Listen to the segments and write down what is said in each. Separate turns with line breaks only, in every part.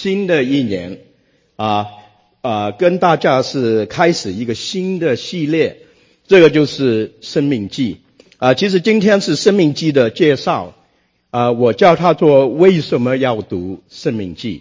新的一年跟大家是开始一个新的系列，这个就是生命记其实今天是生命记的介绍我叫它做为什么要读生命记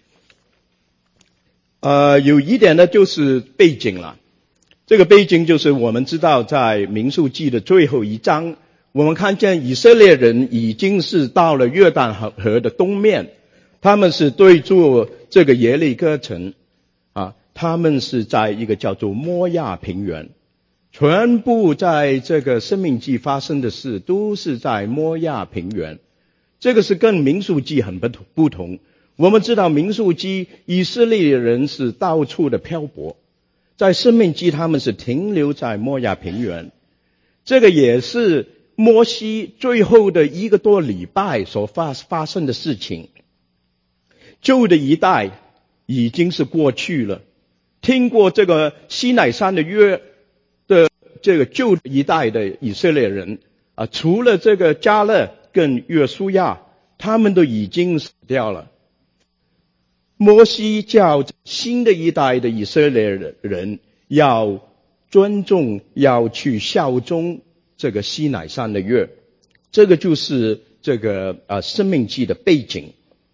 有一点呢就是背景了。这个背景就是我们知道在民数记的最后一章，我们看见以色列人已经是到了约旦河的东面，他们是对住这个耶利哥城他们是在一个叫做摩亚平原，全部在这个生命记发生的事都是在摩亚平原。这个是跟民数记很不同。我们知道民数记以色列人是到处的漂泊，在生命记他们是停留在摩亚平原。这个也是摩西最后的1个多礼拜所发生的事情。旧的一代已经是过去了，听过这个西乃山的约的这个旧一代的以色列人除了这个迦勒跟约书亚，他们都已经死掉了。摩西叫新的一代的以色列人要尊重，要去效忠这个西乃山的约。这个就是这个生命记的背景。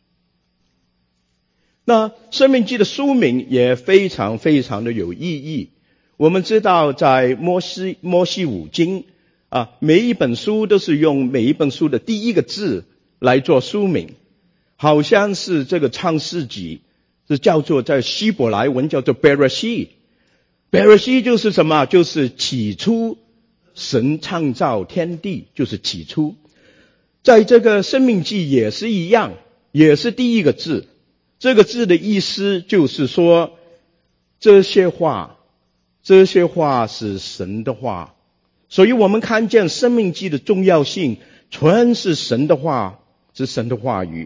那生命记的书名也非常非常的有意义。我们知道在摩西五经每一本书都是用每一本书的第一个字来做书名，好像是这个创世纪是叫做在希伯来文叫做 Bereshit 就是什么？就是起初神创造天地，就是起初。在这个生命记也是一样，也是第一个字。这个字的意思就是说这些话是神的话。所以我们看见生命记的重要性全是神的话，是神的话语。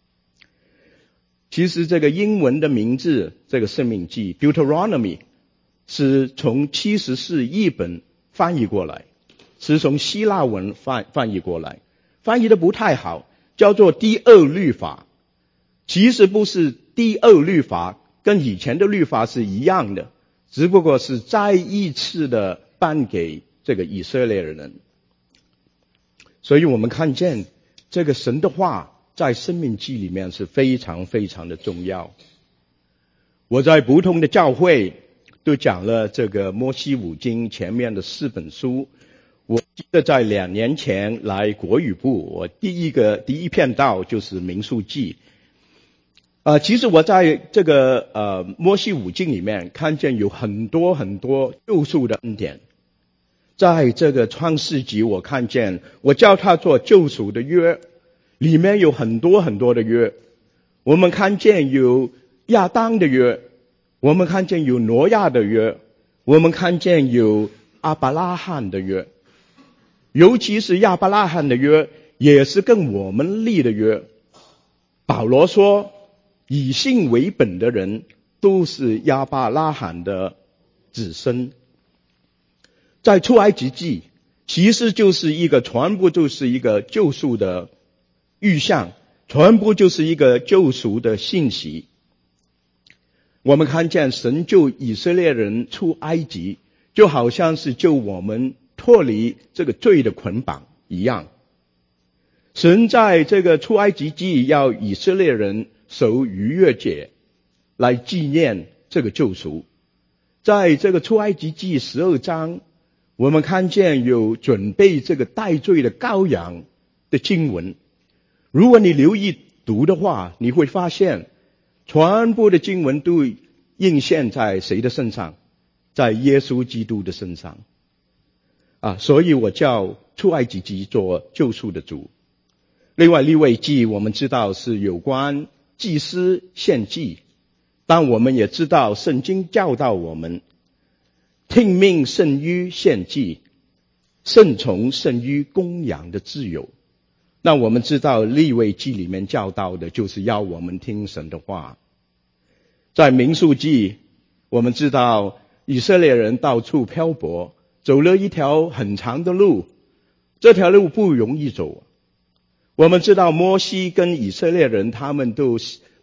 其实这个英文的名字，这个生命记 Deuteronomy 是从74译本翻译过来，是从希腊文翻译过来，翻译的不太好，叫做第二律法。其实不是第二律法，跟以前的律法是一样的，只不过是再一次的颁给这个以色列人。所以我们看见这个神的话在生命记里面是非常非常的重要。我在不同的教会都讲了这个摩西五经前面的4本书。我记得在2年前来国语部，我第一篇道就是民数记。其实我在这个摩西五经里面看见有很多很多救赎的恩典。在这个创世纪我看见，我叫它做救赎的约，里面有很多很多的约。我们看见有亚当的约，我们看见有挪亚的约，我们看见有亚伯拉罕的约。尤其是亚伯拉罕的约也是跟我们立的约。保罗说以信为本的人都是亚伯拉罕的子孙。在出埃及记其实就是全部就是一个救赎的预象，全部就是一个救赎的信息。我们看见神救以色列人出埃及，就好像是救我们脱离这个罪的捆绑一样。神在这个出埃及记要以色列人守逾越节来纪念这个救赎。在这个出埃及记12章，我们看见有准备这个代罪的羔羊的经文。如果你留意读的话，你会发现全部的经文都映现在谁的身上？在耶稣基督的身上所以我叫出埃及记做救赎的主。另外利未记我们知道是有关祭司献祭，但我们也知道圣经教导我们听命胜于献祭，顺从胜于公羊的自由。那我们知道利未记里面教导的就是要我们听神的话。在民数记我们知道以色列人到处漂泊，走了一条很长的路，这条路不容易走。我们知道摩西跟以色列人他们都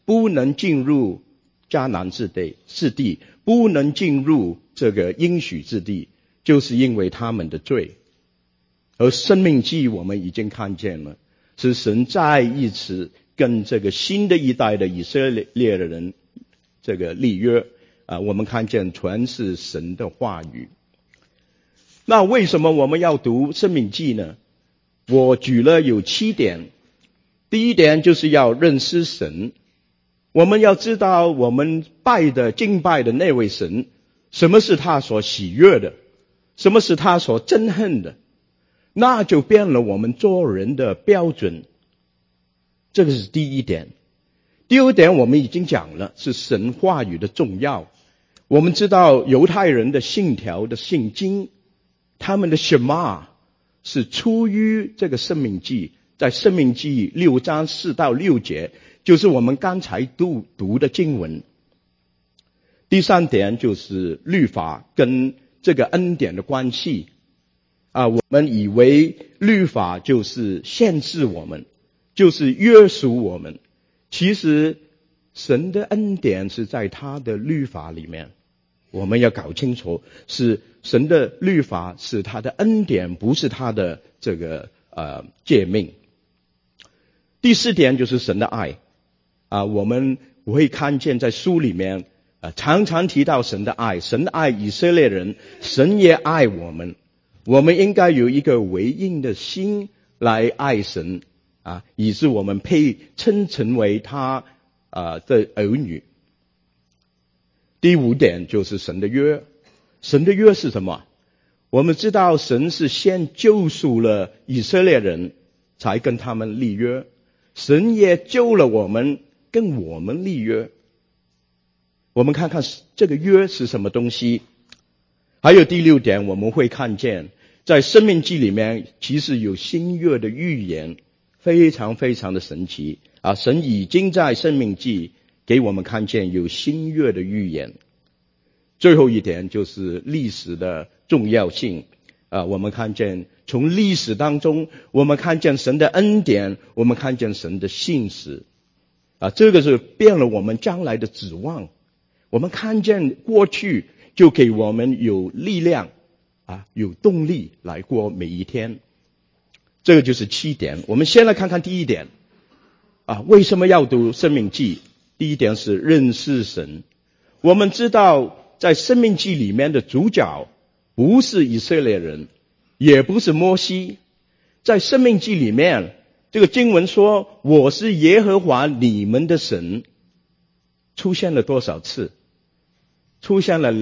不能进入迦南之地，不能进入这个应许之地，就是因为他们的罪。而申命记我们已经看见了，是神再一次跟这个新的一代的以色列的人这个立约我们看见全是神的话语。那为什么我们要读申命记呢？我举了有7点。第一点就是要认识神，我们要知道我们敬拜的那位神，什么是他所喜悦的，什么是他所憎恨的，那就变了我们做人的标准。这个是第一点。第二点我们已经讲了，是神话语的重要。我们知道犹太人的信条的信经，他们的什么是出于这个申命记，在申命记6章4到6节，就是我们刚才读的经文。第三点就是律法跟这个恩典的关系我们以为律法就是限制我们，就是约束我们，其实神的恩典是在他的律法里面。我们要搞清楚，是神的律法是他的恩典，不是他的这个诫命。第4点就是神的爱我们会看见在书里面常常提到神的爱，神爱以色列人，神也爱我们。我们应该有一个回应的心来爱神以致我们配称成为他的儿女。第5点就是神的约。神的约是什么？我们知道神是先救赎了以色列人，才跟他们立约。神也救了我们，跟我们立约。我们看看这个约是什么东西。还有第6点，我们会看见在申命记里面其实有新约的预言，非常非常的神奇神已经在申命记给我们看见有新约的预言。最后一点就是历史的重要性我们看见从历史当中，我们看见神的恩典，我们看见神的信实这个是变了我们将来的指望。我们看见过去，就给我们有力量有动力来过每一天。这个就是7点。我们先来看看第1点为什么要读申命记？第1点是认识神。我们知道在申命记里面的主角不是以色列人，也不是摩西。在申命记里面，这个经文说我是耶和华你们的神，出现了多少次？出现了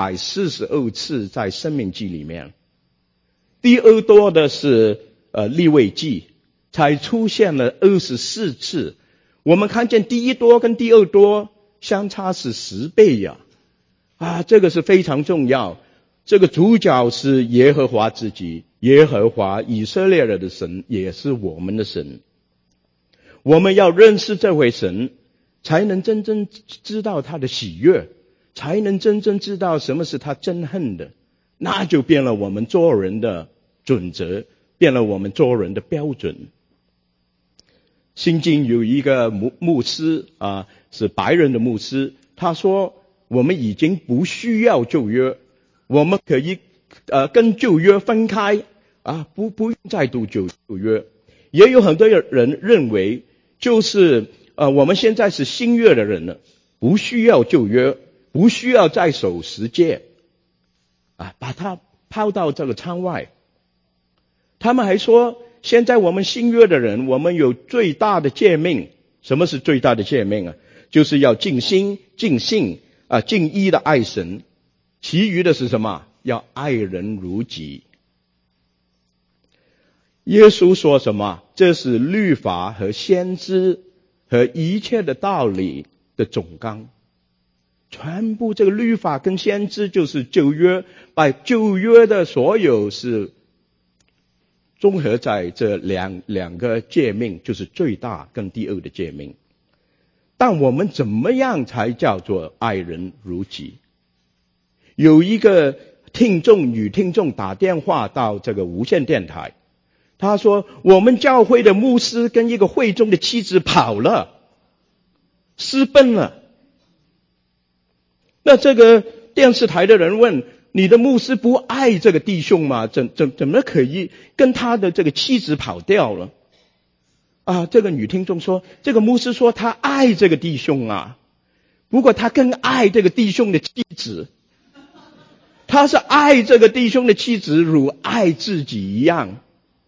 242次在申命记里面。第二多的是利未记，才出现了24次。我们看见第一多跟第二多相差是10倍这个是非常重要。这个主角是耶和华自己，耶和华以色列人的神，也是我们的神。我们要认识这位神，才能真正知道他的喜悦，才能真正知道什么是他憎恨的，那就变了我们做人的准则，变了我们做人的标准。新经有一个牧师是白人的牧师，他说我们已经不需要旧约，我们可以跟旧约分开不用再读旧约。也有很多人认为就是我们现在是新约的人了，不需要旧约，不需要再守10诫把它抛到这个窗外。他们还说现在我们新约的人，我们有最大的诫命。什么是最大的诫命就是要尽心尽性尽意的爱神，其余的是什么？要爱人如己。耶稣说什么？这是律法和先知和一切的道理的总纲。全部这个律法跟先知就是旧约，把旧约的所有是综合在这两个诫命，就是最大跟第二的诫命。但我们怎么样才叫做爱人如己？有一个女听众打电话到这个无线电台，他说我们教会的牧师跟一个会中的妻子跑了， 私奔了。那这个电视台的人问，你的牧师不爱这个弟兄吗？怎么可以跟他的这个妻子跑掉了？这个女听众说，这个牧师说他爱这个弟兄啊，不过他更爱这个弟兄的妻子，他是爱这个弟兄的妻子如爱自己一样。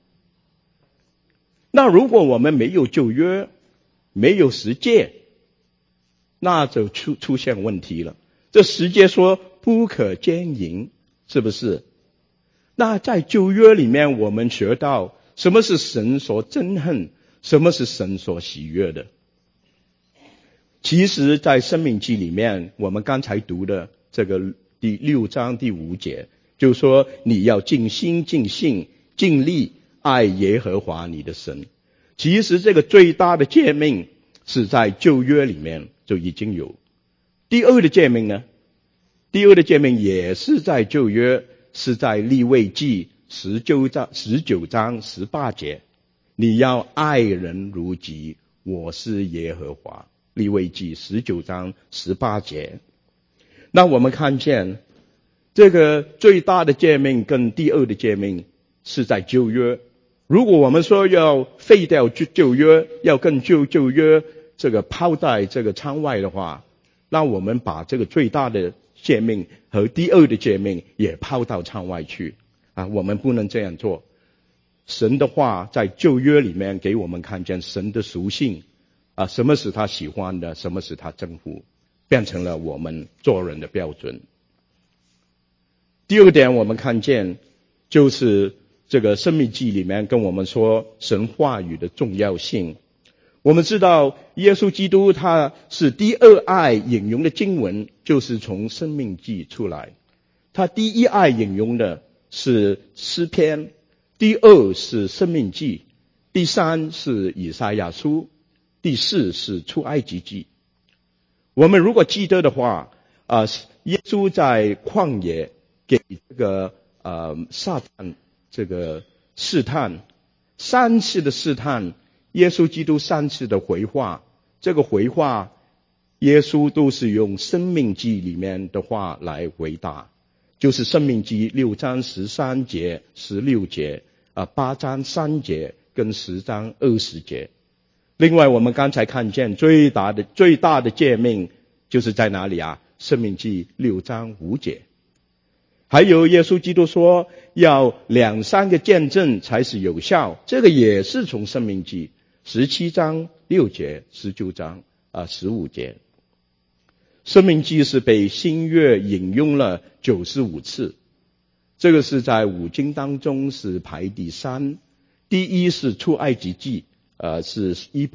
那如果我们没有旧约，没有十诫，那就出现问题了。这十诫说不可奸淫，是不是？那在旧约里面我们学到什么是神所憎恨，什么是神所喜悦的。其实在申命记里面，我们刚才读的这个第6章第5节，就说你要尽心尽性尽力爱耶和华你的神。其实这个最大的诫命是在旧约里面就已经有。第二的诫命呢？第二的诫命也是在旧约，是在利未记19章18节，你要爱人如己，我是耶和华。利未记19章18节。那我们看见这个最大的诫命跟第二的诫命是在旧约。如果我们说要废掉旧约，要跟旧约这个抛在这个窗外的话，那我们把这个最大的诫命和第二的诫命也抛到窗外去我们不能这样做。神的话在旧约里面给我们看见神的属性什么是他喜欢的，什么是他憎恶，变成了我们做人的标准。第二点我们看见就是这个申命记里面跟我们说神话语的重要性。我们知道耶稣基督他是第二爱引用的经文就是从申命记出来，他第一爱引用的是诗篇，第二是申命记，第三是以赛亚书，第四是出埃及记。我们如果记得的话耶稣在旷野给这个撒旦这个试探，3次的试探，耶稣基督3次的回话，这个回话耶稣都是用申命记里面的话来回答，就是申命记6章13节16节8章3节跟10章20节。另外我们刚才看见最大的诫命就是在哪里申命记6章5节。还有耶稣基督说要2-3个见证才是有效，这个也是从申命记17章6节19章15节。申命记是被新约引用了95次，这个是在5经当中是排第3，第一是出埃及记是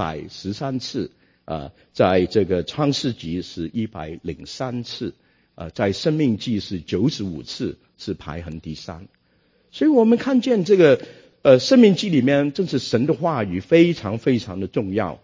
113次在这个创世纪是103次在申命记是95次，是排行第3。所以我们看见这个申命记里面正是神的话语非常非常的重要。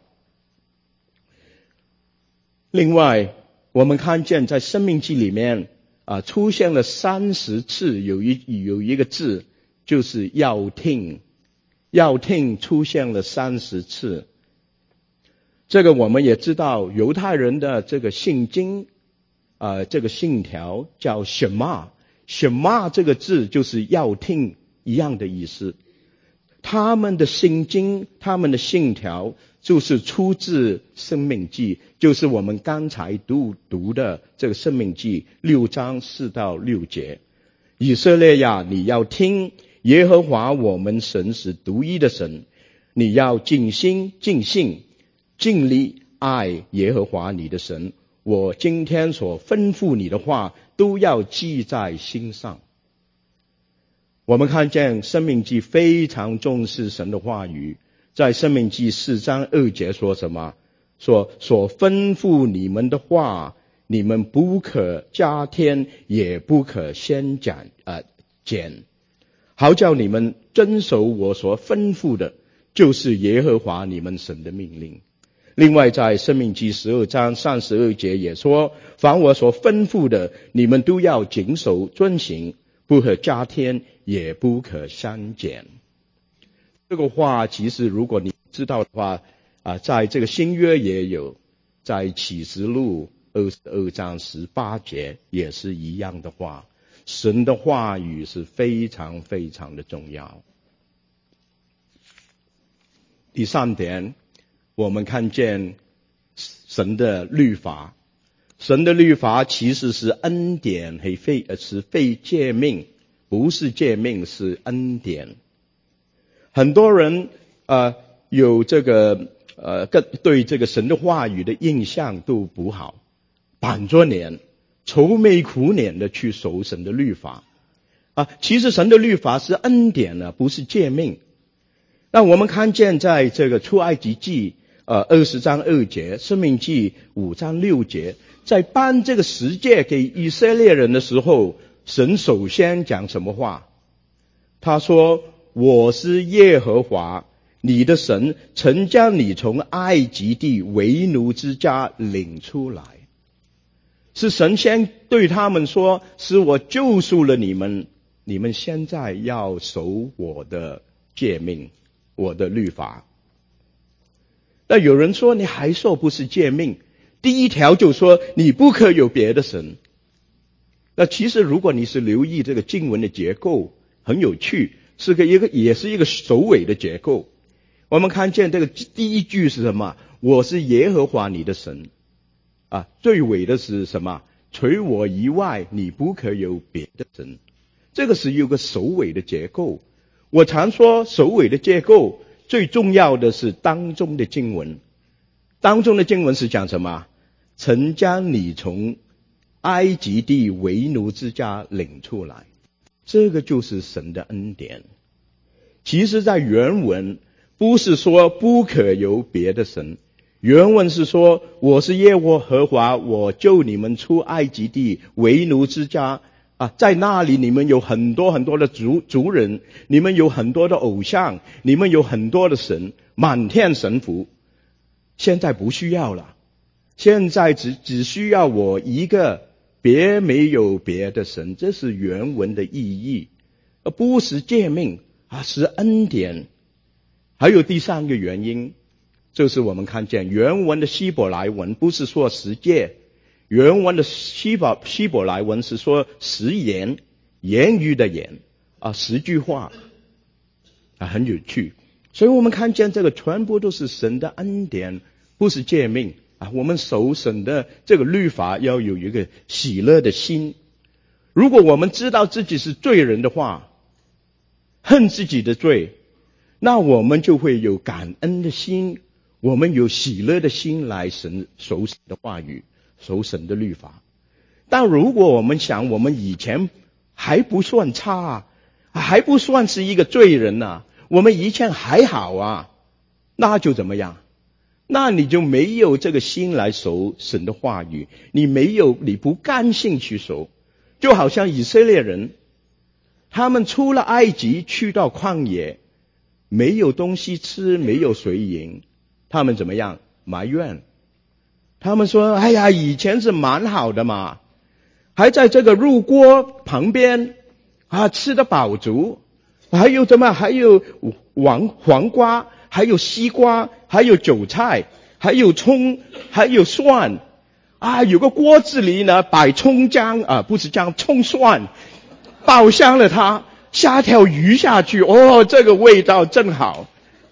另外我们看见在申命记里面出现了30次，有一个字就是要听出现了30次。这个我们也知道犹太人的这个信经这个信条叫 Shema 这个字就是要听一样的意思。他们的信经，他们的信条就是出自申命记，就是我们刚才读的这个申命记6章4到6节。以色列呀，你要听，耶和华我们神是独一的神，你要尽心尽性尽力爱耶和华你的神，我今天所吩咐你的话都要记在心上。我们看见申命记非常重视神的话语，在申命记4章2节说什么？说所吩咐你们的话，你们不可加添，也不可先减，好叫你们遵守我所吩咐的，就是耶和华你们神的命令。另外在申命记12章32节也说，凡我所吩咐的，你们都要谨守遵行，不可加添，也不可删减。这个话其实如果你知道的话在这个新约也有， 在启示录22章18节也是一样的话，神的话语是非常非常的重要。第三点，我们看见神的律法。神的律法其实是恩典，是非诫命，不是诫命，是恩典。很多人有这个对这个神的话语的印象都不好，板着脸愁眉苦脸的去守神的律法其实神的律法是恩典不是诫命。那我们看见在这个出埃及记20章2节，申命记5章6节，在颁这个十诫给以色列人的时候，神首先讲什么话？他说，我是耶和华你的神，曾将你从埃及地为奴之家领出来。是神先对他们说，是我救赎了你们，你们现在要守我的诫命，我的律法。那有人说，你还说不是诫命，第一条就说你不可有别的神。那其实如果你是留意这个经文的结构，很有趣，也是一个首尾的结构。我们看见这个第一句是什么？我是耶和华你的神最尾的是什么？除我以外你不可有别的神。这个是有个首尾的结构。我常说首尾的结构最重要的是当中的经文。当中的经文是讲什么？曾将你从埃及地为奴之家领出来。这个就是神的恩典。其实在原文不是说不可有别的神，原文是说，我是耶和华，我救你们出埃及地为奴之家在那里你们有很多很多的族人，你们有很多的偶像，你们有很多的神，满天神符。现在不需要了，现在只需要我一个，别没有别的神。这是原文的意义，而不是诫命是恩典。还有第三个原因，就是我们看见原文的希伯来文不是说十诫，原文的希伯来文是说十言，言语的言十句话很有趣。所以我们看见这个全部都是神的恩典，不是诫命我们守神的这个律法要有一个喜乐的心。如果我们知道自己是罪人的话，恨自己的罪，那我们就会有感恩的心，我们有喜乐的心来守神的话语，守神的律法。但如果我们想我们以前还不算差还不算是一个罪人我们以前还好那就怎么样？那你就没有这个心来守神的话语，你不甘心去守。就好像以色列人，他们出了埃及去到旷野，没有东西吃，没有水饮，他们怎么样？埋怨。他们说，哎呀，以前是蛮好的嘛，还在这个入锅旁边吃得饱足，还有黄瓜，还有西瓜，还有韭菜，还有葱，还有蒜有个锅子里呢摆葱姜不是姜，葱蒜，爆香了它，下条鱼下去，这个味道真好。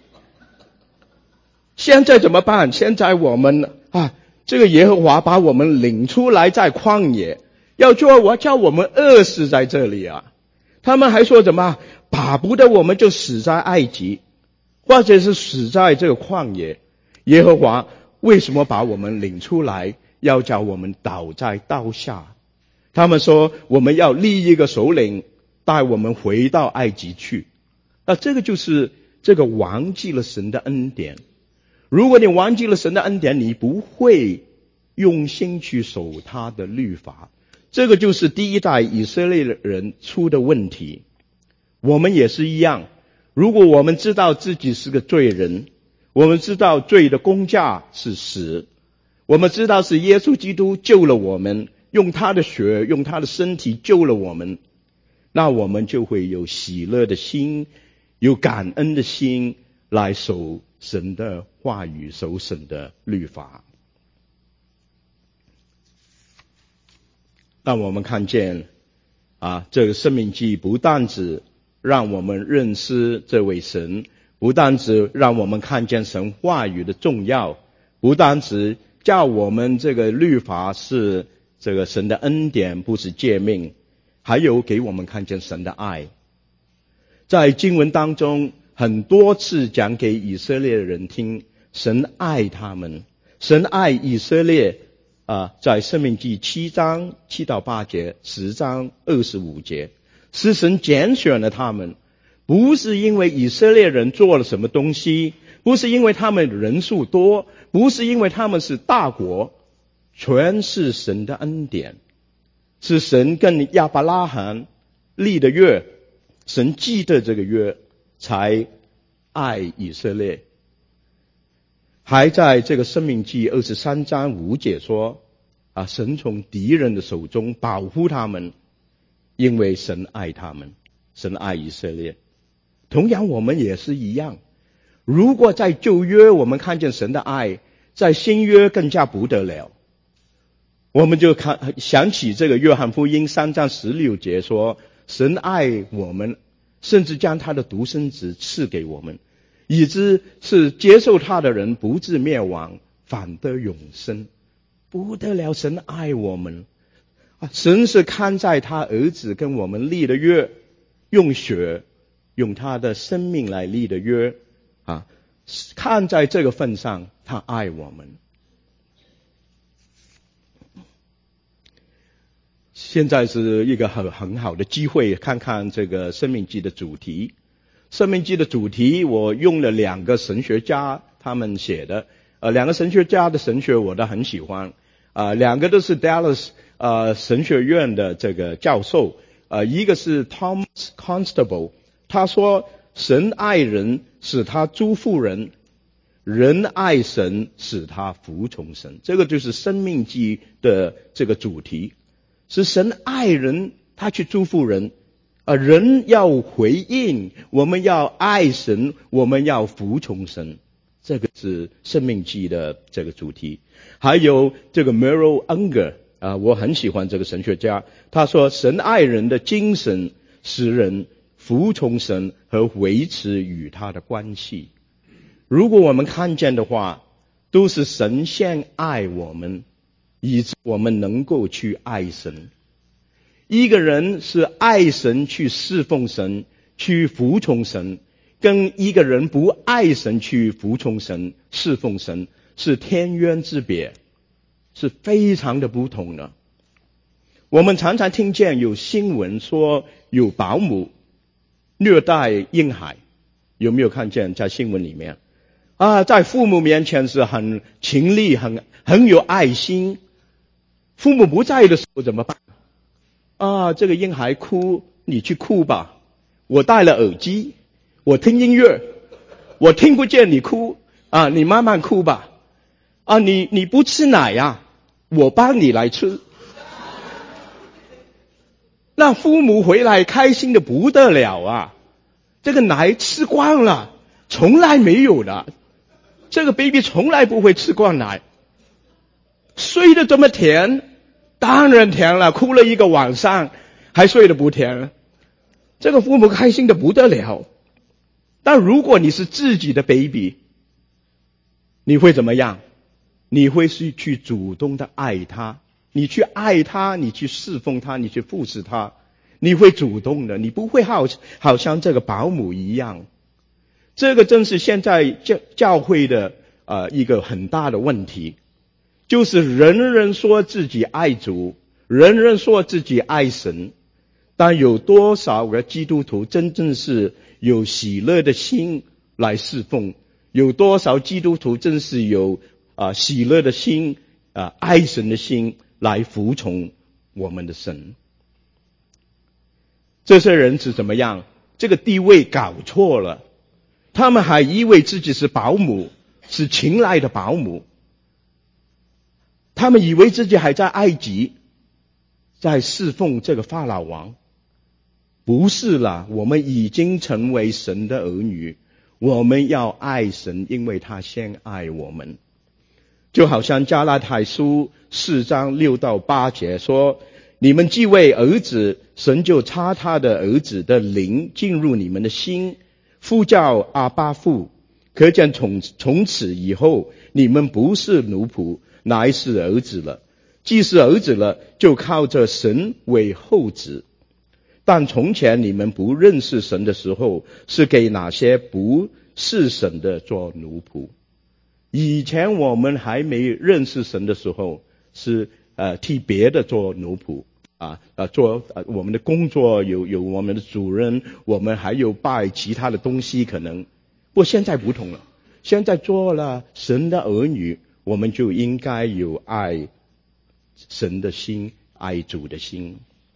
现在怎么办？现在我们这个耶和华把我们领出来在旷野，叫我们饿死在这里他们还说什么？巴不得我们就死在埃及，或者是死在这个旷野。耶和华为什么把我们领出来，要叫我们倒在刀下？他们说我们要立一个首领，带我们回到埃及去。那这个就是这个忘记了神的恩典。如果你忘记了神的恩典，你不会用心去守他的律法。这个就是第一代以色列人出的问题。我们也是一样，如果我们知道自己是个罪人，我们知道罪的工价是死，我们知道是耶稣基督救了我们，用他的血，用他的身体救了我们，那我们就会有喜乐的心，有感恩的心来守神的话语，守神的律法。 让我们看见这个申命记不但只让我们认识这位神，不但只让我们看见神话语的重要，不但只叫我们这个律法是这个神的恩典，不是诫命，还有给我们看见神的爱。在经文当中很多次讲给以色列人听，神爱他们，神爱以色列在申命记7章7到8节，10章25节，是神拣选了他们，不是因为以色列人做了什么东西，不是因为他们人数多，不是因为他们是大国，全是神的恩典，是神跟亚伯拉罕立的约，神记得这个约，才爱以色列。还在这个申命记23章5节说神从敌人的手中保护他们，因为神爱他们，神爱以色列。同样我们也是一样，如果在旧约我们看见神的爱，在新约更加不得了。我们就想起这个约翰福音3章16节说，神爱我们，甚至将他的独生子赐给我们，以致是接受他的人不至灭亡，反得永生。不得了，神爱我们神是看在他儿子跟我们立的约，用血用他的生命来立的约看在这个份上，他爱我们。现在是一个很好的机会，看看这个申命记的主题。申命记的主题我用了2个神学家他们写的，2个神学家的神学我都很喜欢，2个都是 Dallas 神学院的这个教授，一个是 Thomas Constable， 他说神爱人使他祝福人，人爱神使他服从神。这个就是申命记的这个主题，是神爱人，他去祝福人，人要回应，我们要爱神，我们要服从神。这个是申命记的这个主题。还有这个 Merrill Unger我很喜欢这个神学家，他说神爱人的精神使人服从神和维持与他的关系。如果我们看见的话，都是神先爱我们，以致我们能够去爱神。一个人是爱神去侍奉神去服从神，跟一个人不爱神去服从神侍奉神是天渊之别，是非常的不同的。我们常常听见有新闻说有保姆虐待婴孩，有没有看见在新闻里面在父母面前是很勤力很有爱心，父母不在的时候怎么办这个婴孩哭，你去哭吧，我戴了耳机，我听音乐，我听不见你哭你慢慢哭吧你不吃奶我帮你来吃。那父母回来开心的不得了这个奶吃光了，从来没有的，这个 baby 从来不会吃光奶，睡得这么甜，当然甜了，哭了一个晚上还睡得不甜，这个父母开心的不得了。但如果你是自己的 baby， 你会怎么样？你会去主动的爱他，你去爱他，你去侍奉他，你去服侍他，你会主动的，你不会好像这个保姆一样。这个正是现在教会的一个很大的问题，就是人人说自己爱主，人人说自己爱神，但有多少个基督徒真正是有喜乐的心来侍奉？有多少基督徒真是有喜乐的心爱神的心来服从我们的神？这些人是怎么样？这个地位搞错了，他们还以为自己是保姆，是勤来的保姆，他们以为自己还在埃及，在侍奉这个法老王。不是啦，我们已经成为神的儿女，我们要爱神，因为他先爱我们。就好像加拉太书4章6到8节说， 你们既为儿子，神就插他的儿子的灵进入你们的心，呼叫阿爸父。可见从此以后，你们不是奴仆，乃是儿子了。既是儿子了，就靠着神为后子。但从前你们不认识神的时候，是给哪些不是神的做奴仆。以前我们还没认识神的时候，是替别的做奴仆做我们的工作有我们的主人，我们还有拜其他的东西可能。不过现在不同了，现在做了神的儿女，我们就应该有爱神的心，爱主的心。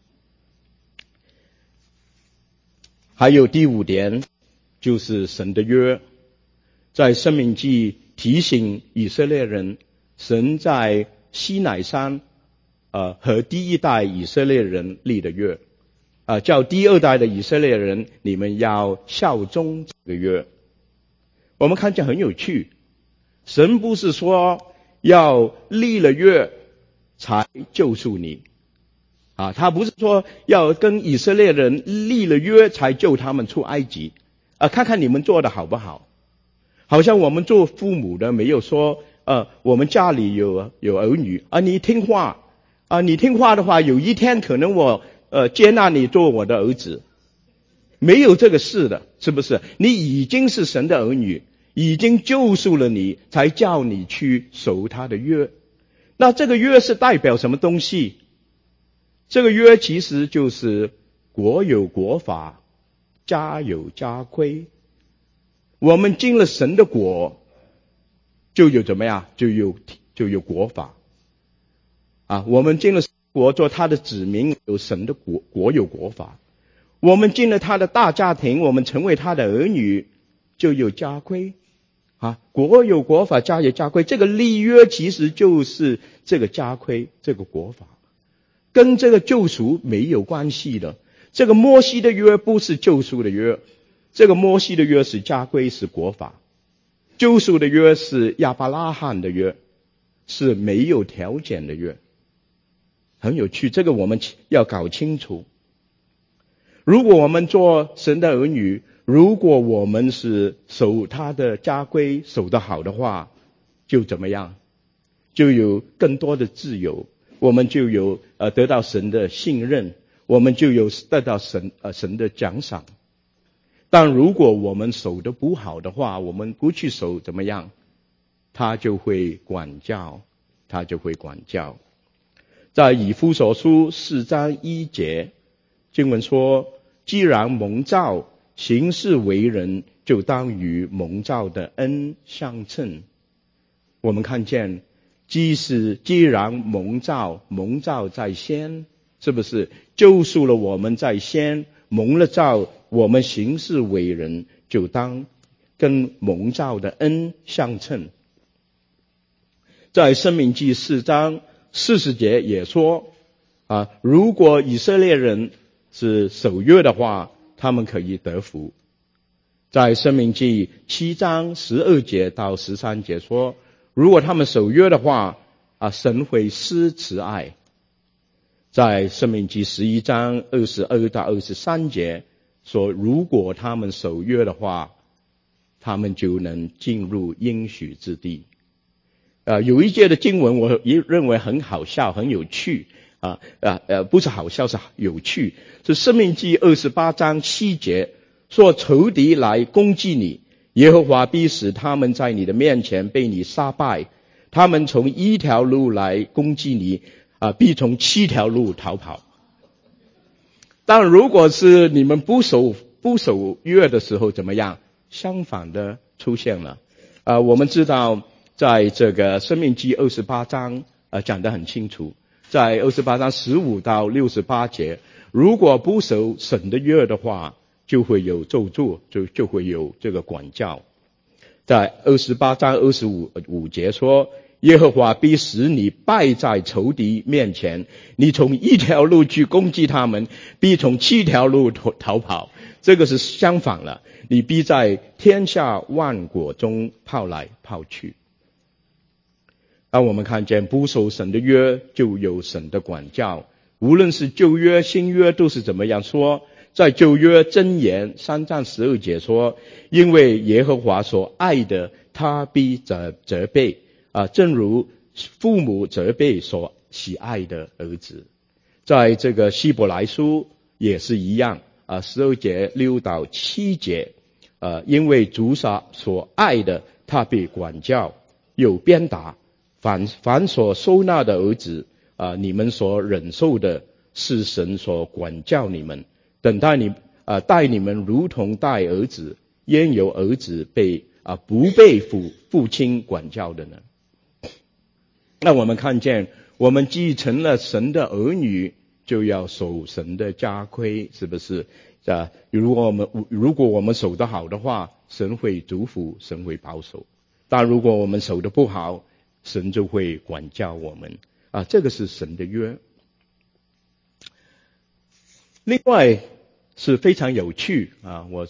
还有第5点，就是神的约。在申命记提醒以色列人，神在西乃山和第一代以色列人立的约，叫第2代的以色列人，你们要效忠这个约。我们看见很有趣，神不是说要立了约才救赎你他不是说要跟以色列人立了约才救他们出埃及看看你们做的好不好。好像我们做父母的没有说我们家里有儿女你听话你听话的话，有一天可能我接纳你做我的儿子，没有这个事的，是不是？你已经是神的儿女，已经救赎了你，才叫你去守他的约。那这个约是代表什么东西？这个约其实就是国有国法，家有家规。我们进了神的国，就有怎么样？就有国法我们进了国做他的子民，有神的国有国法。我们进了他的大家庭，我们成为他的儿女，就有家规国有国法，家有家规。这个立约其实就是这个家规，这个国法跟这个救赎没有关系的。这个摩西的约不是救赎的约，这个摩西的约是家规，是国法。救赎的约是亚伯拉罕的约，是没有条件的约。很有趣，这个我们要搞清楚。如果我们做神的儿女，如果我们是守他的家规守得好的话，就怎么样？就有更多的自由，我们就有得到神的信任，我们就有得到神的奖赏。但如果我们守得不好的话，我们不去守，怎么样？他就会管教。在以弗所书4章1节，经文说，既然蒙召行事为人，就当与蒙召的恩相称。我们看见既然蒙召在先，是不是救赎了我们在先，蒙了召，我们行事为人就当跟蒙召的恩相称。在申命记4章40节也说如果以色列人是守约的话，他们可以得福。在申命记7章12节到13节说，如果他们守约的话神会施慈爱。在申命记11章22到23节说，如果他们守约的话，他们就能进入应许之地。有一节的经文我认为很好笑，很有趣不是好笑，是有趣。是申命记28章7节说，仇敌来攻击你，耶和华必使他们在你的面前被你杀败。他们从1条路来攻击你必从7条路逃跑。但如果是你们不守约的时候怎么样？相反的出现了我们知道在这个申命记28章讲得很清楚，在28章15到68节，如果不守神的约的话，就会有咒诅，就会有这个管教。在28章25节说，耶和华必使你败在仇敌面前，你从1条路去攻击他们，必从7条路逃跑。这个是相反了，你必在天下万国中跑来跑去。当我们看见不守神的约，就有神的管教， 无论是旧约新约都是怎么样说。在旧约箴言3章12节说，因为耶和华所爱的，他必责备正如父母责备所喜爱的儿子。在这个希伯来书也是一样12节6到7节因为主所爱的，他必管教又鞭打，凡所收纳的儿子你们所忍受的，是神所管教你们，等待你们如同待儿子，焉有儿子不被父亲管教的呢？那我们看见，我们继承了神的儿女，就要守神的家规，是不是如果我们守得好的话，神会祝福，神会保守；但如果我们守得不好，神就会管教我们这个是神的约。另外是非常有趣我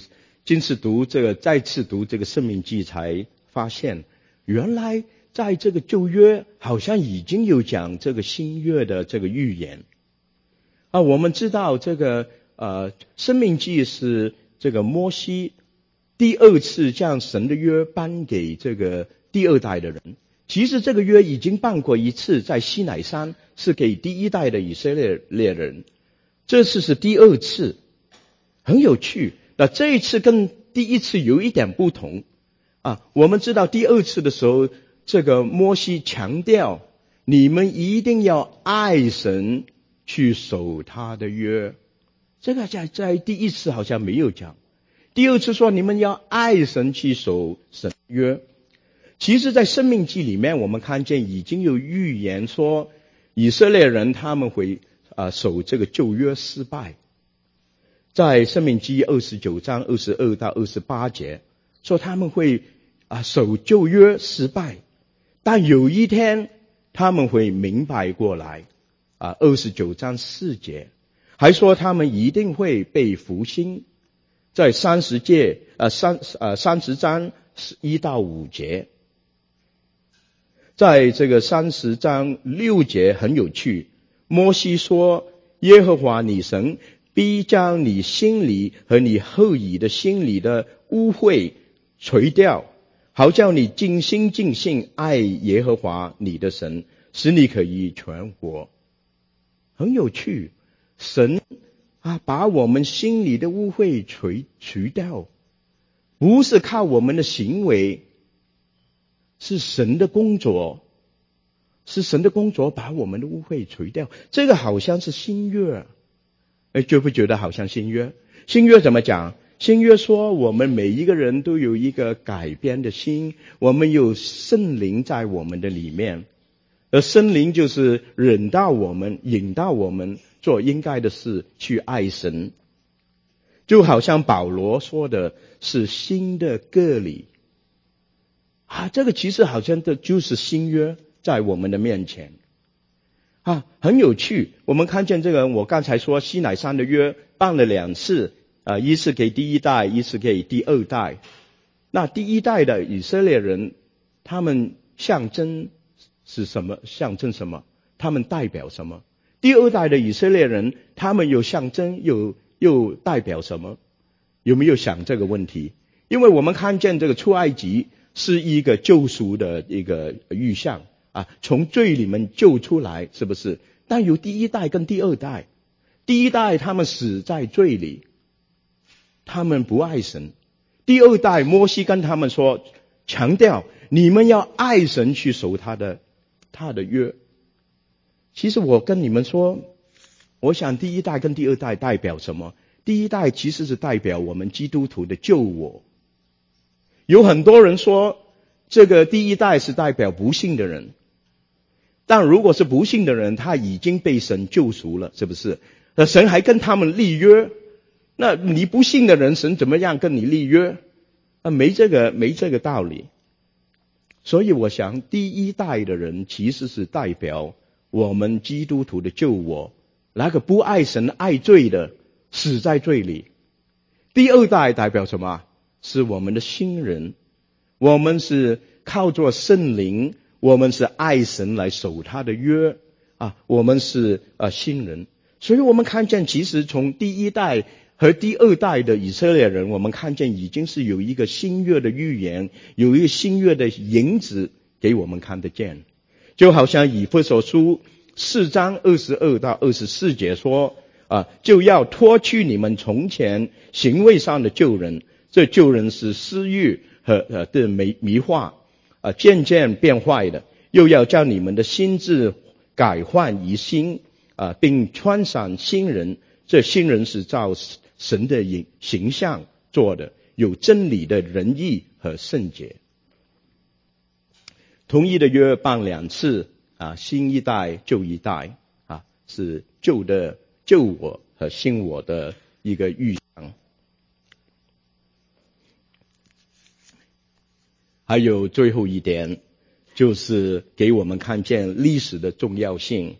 再次读这个申命记才发现，原来在这个旧约好像已经有讲这个新约的这个预言我们知道这个申命记是这个摩西第二次将神的约颁给这个第二代的人。其实这个约已经颁过一次，在西乃山是给第一代的以色列人，这次是第二次，很有趣。那这一次跟第一次有一点不同我们知道第二次的时候，这个摩西强调你们一定要爱神，去守他的约。这个在第一次好像没有讲，第二次说你们要爱神，去守神约。其实在申命记里面，我们看见已经有预言说以色列人他们会守这个旧约失败。在申命记29章22到28节说他们会守旧约失败，但有一天他们会明白过来29章4节还说他们一定会被复兴。在30章1到5节，在这个30章6节很有趣，摩西说耶和华你神必将你心里和你后裔的心里的污秽除掉，好叫你尽心尽性爱耶和华你的神，使你可以存活。很有趣，神把我们心里的污秽除掉，不是靠我们的行为，是神的工作，把我们的污秽除掉。这个好像是新约觉不觉得好像新约？新约怎么讲？新约说我们每一个人都有一个改变的心，我们有圣灵在我们的里面，而圣灵就是引导我们做应该的事，去爱神。就好像保罗说的是新的割礼这个其实好像就是新约在我们的面前很有趣。我们看见这个，我刚才说西乃山的约办了2次一次给第一代，一次给第二代。那第一代的以色列人，他们象征是什么？象征什么？他们代表什么？第二代的以色列人，他们有象征又代表什么？有没有想这个问题？因为我们看见这个出埃及是一个救赎的一个预象从罪里面救出来，是不是？但有第一代跟第二代，第一代他们死在罪里，他们不爱神。第二代摩西跟他们说，强调你们要爱神，去守他的约。其实我跟你们说，我想第一代跟第二代代表什么？第一代其实是代表我们基督徒的救我。有很多人说这个第一代是代表不幸的人，但如果是不幸的人，他已经被神救赎了，是不是？神还跟他们立约，那你不信的人，神怎么样跟你立约没这个道理。所以我想第一代的人其实是代表我们基督徒的救我，那个不爱神爱罪的死在罪里。第二代代表什么？是我们的新人，我们是靠着圣灵，我们是爱神来守他的约， 我们是新人。所以我们看见其实从第一代和第二代的以色列人，我们看见已经是有一个新约的预言，有一个新约的影子给我们看得见。就好像以弗所书4章22到24节说，就要脱去你们从前行为上的旧人，这旧人是私欲和的迷惑，渐渐变坏的，又要将你们的心智改换一新，并穿上新人，这新人是照神的形象做的，有真理的仁义和圣洁。同一的约办2次，新一代旧一代，是旧我和新我的一个预想。还有最后一点，就是给我们看见历史的重要性。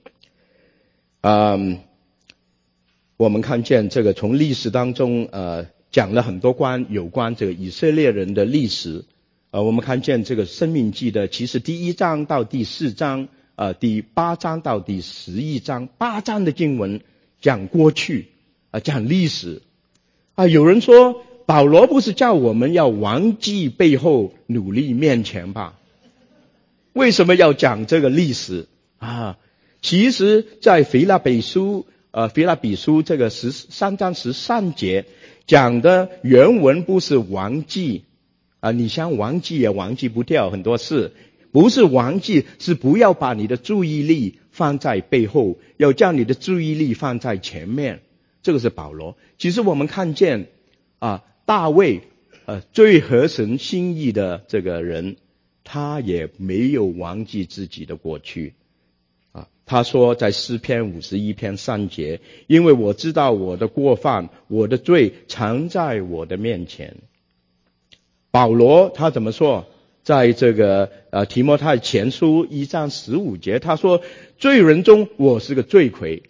我们看见这个从历史当中讲了很多有关这个以色列人的历史。我们看见这个申命记的其实第1章到第4章，第8章到第11章，8章的经文讲过去，讲历史。有人说保罗不是叫我们要忘记背后，努力面前吧？为什么要讲这个历史其实在腓立比书这个13章13节讲的原文不是忘记你想忘记也忘记不掉很多事，不是忘记，是不要把你的注意力放在背后，要将你的注意力放在前面。这个是保罗。其实我们看见大卫最合神心意的这个人，他也没有忘记自己的过去。他说在诗篇51篇3节，因为我知道我的过犯，我的罪常在我的面前。保罗他怎么说？在这个提摩太前书1章15节，他说罪人中我是个罪魁。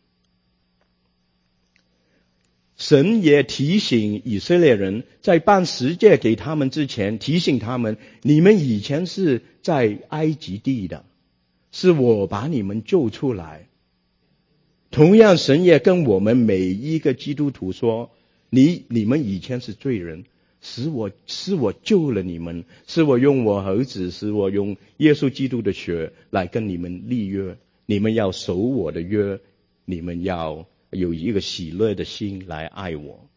神也提醒以色列人，在办十诫给他们之前，提醒他们，你们以前是在埃及地的，是我把你们救出来。同样神也跟我们每一个基督徒说，你们以前是罪人，是我救了你们，是我用我儿子，是我用耶稣基督的血来跟你们立约，你们要守我的约，你们要有一个喜乐的心来爱我。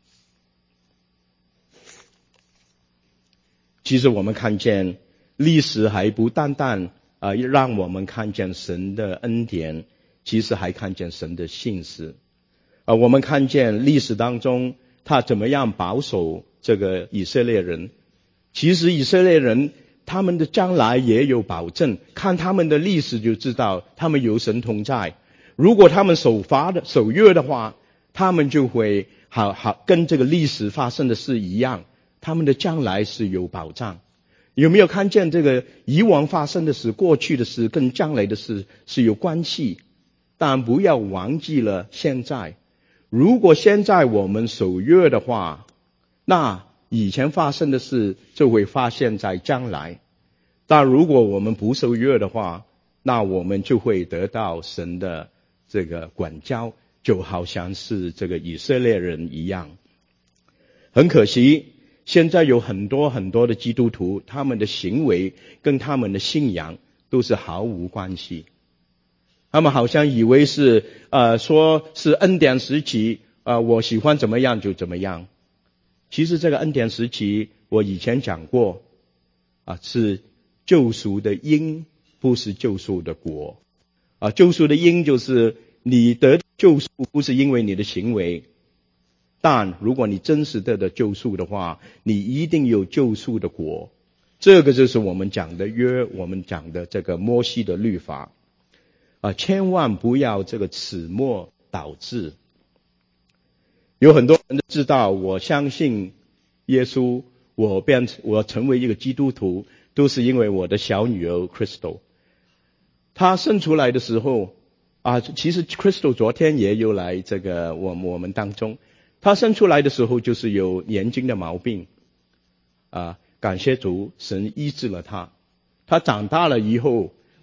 其实我们看见历史还不单单让我们看见神的恩典，其实还看见神的信实。我们看见历史当中他怎么样保守这个以色列人。其实以色列人他们的将来也有保证，看他们的历史就知道他们有神同在。如果他们守约的话，他们就会好跟这个历史发生的事一样，他们的将来是有保障。有没有看见这个以往发生的事，过去的事跟将来的事是有关系？但不要忘记了现在。如果现在我们守约的话，那以前发生的事就会发现在将来。但如果我们不守约的话，那我们就会得到神的这个管教，就好像是这个以色列人一样。很可惜，现在有很多很多的基督徒，他们的行为跟他们的信仰都是毫无关系。他们好像以为是说是恩典时期，我喜欢怎么样就怎么样。其实这个恩典时期我以前讲过是救赎的因，不是救赎的果。救赎的因就是你得救赎不是因为你的行为，但如果你真实得救赎的话，你一定有救赎的果。这个就是我们讲的约，我们讲的这个摩西的律法。千万不要这个始末倒置。有很多人都知道，我相信耶稣，我成为一个基督徒，都是因为我的小女儿 Crystal。她生出来的时候其实 Crystal 昨天也有来这个我们当中。她生出来的时候就是有眼睛的毛病感谢主，神医治了她。她长大了以后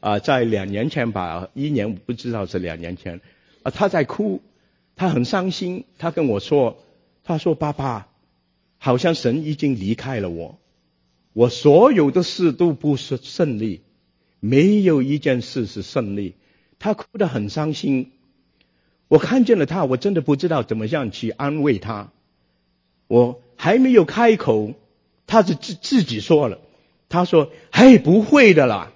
在2年前吧，1年不知道是2年前，他在哭，他很伤心，他跟我说，他说爸爸，好像神已经离开了我，我所有的事都不是顺利，没有一件事是顺利，他哭得很伤心。我看见了他，我真的不知道怎么样去安慰他。我还没有开口，他就自己说了，他说：“嘿，不会的啦。”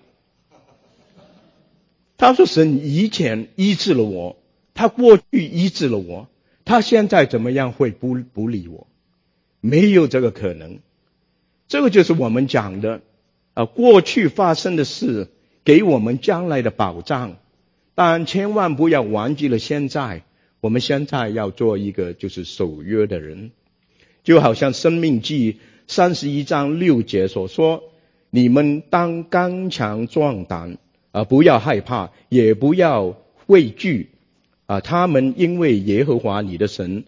他说神以前医治了我，他过去医治了我，他现在怎么样会不理我？没有这个可能。这个就是我们讲的过去发生的事给我们将来的保障。当然千万不要忘记了现在，我们现在要做一个就是守约的人。就好像申命记31章6节所说，你们当刚强壮胆，不要害怕，也不要畏惧他们，因为耶和华你的神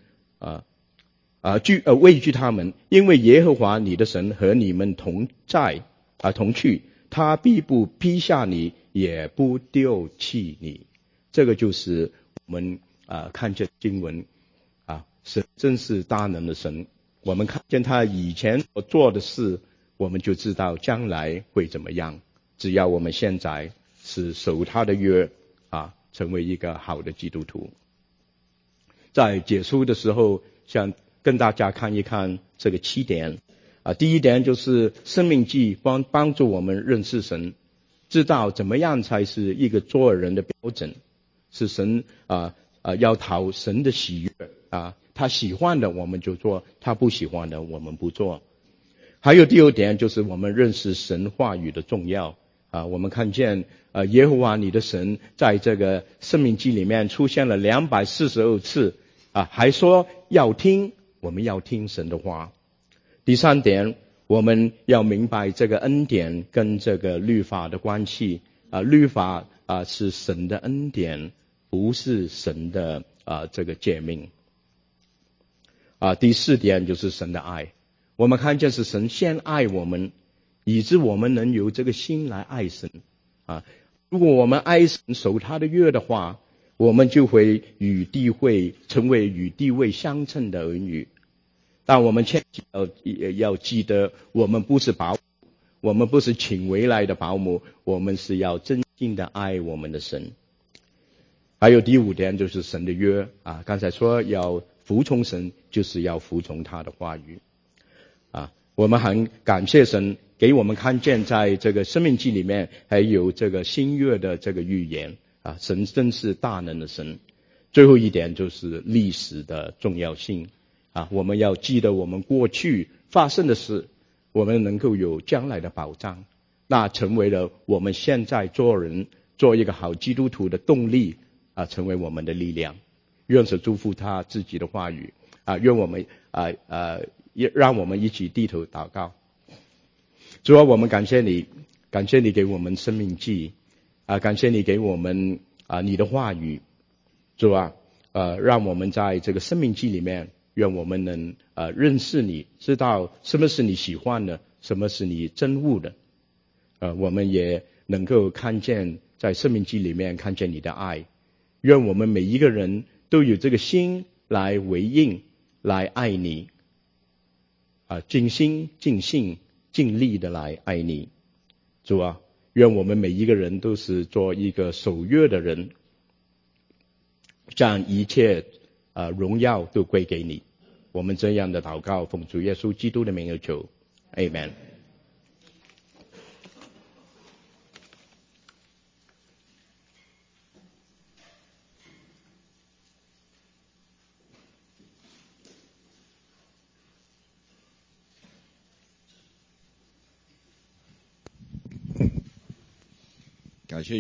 畏惧他们，因为耶和华你的神和你们同在同去，他必不撇下你，也不丢弃你。这个就是我们看见经文神真是大能的神。我们看见他以前所做的事，我们就知道将来会怎么样。只要我们现在是守他的约成为一个好的基督徒。在结束的时候，想跟大家看一看这个7点第一点就是申命记帮助我们认识神，知道怎么样才是一个做人的标准，是神要讨神的喜悦他喜欢的我们就做，他不喜欢的我们不做。还有第二点就是我们认识神话语的重要我们看见耶和华你的神在这个申命记里面出现了242次还说要听，我们要听神的话。第三点，我们要明白这个恩典跟这个律法的关系律法是神的恩典，不是神的这个诫命第四点就是神的爱，我们看见是神先爱我们，以致我们能有这个心来爱神如果我们爱神守他的约的话，我们就会成为与地位相称的儿女。但我们千万要记得，我们不是保姆，我们不是请回来的保姆，我们是要真心的爱我们的神。还有第五点就是神的约刚才说要服从神，就是要服从他的话语我们很感谢神给我们看见在这个申命记里面还有这个新约的这个预言神真是大能的神。最后一点就是历史的重要性我们要记得我们过去发生的事，我们能够有将来的保障，那成为了我们现在做人做一个好基督徒的动力成为我们的力量。愿神祝福他自己的话语愿我们让我们一起低头祷告。主啊，我们感谢你，感谢你给我们生命记感谢你给我们你的话语。主啊让我们在这个生命记里面，愿我们能认识你，知道什么是你喜欢的，什么是你憎恶的我们也能够看见在生命记里面看见你的爱。愿我们每一个人都有这个心来回应，来爱你尽心尽性尽力的来爱你。主啊，愿我们每一个人都是做一个守约的人，将一切荣耀都归给你。我们这样的祷告奉主耶稣基督的名而求 Amen。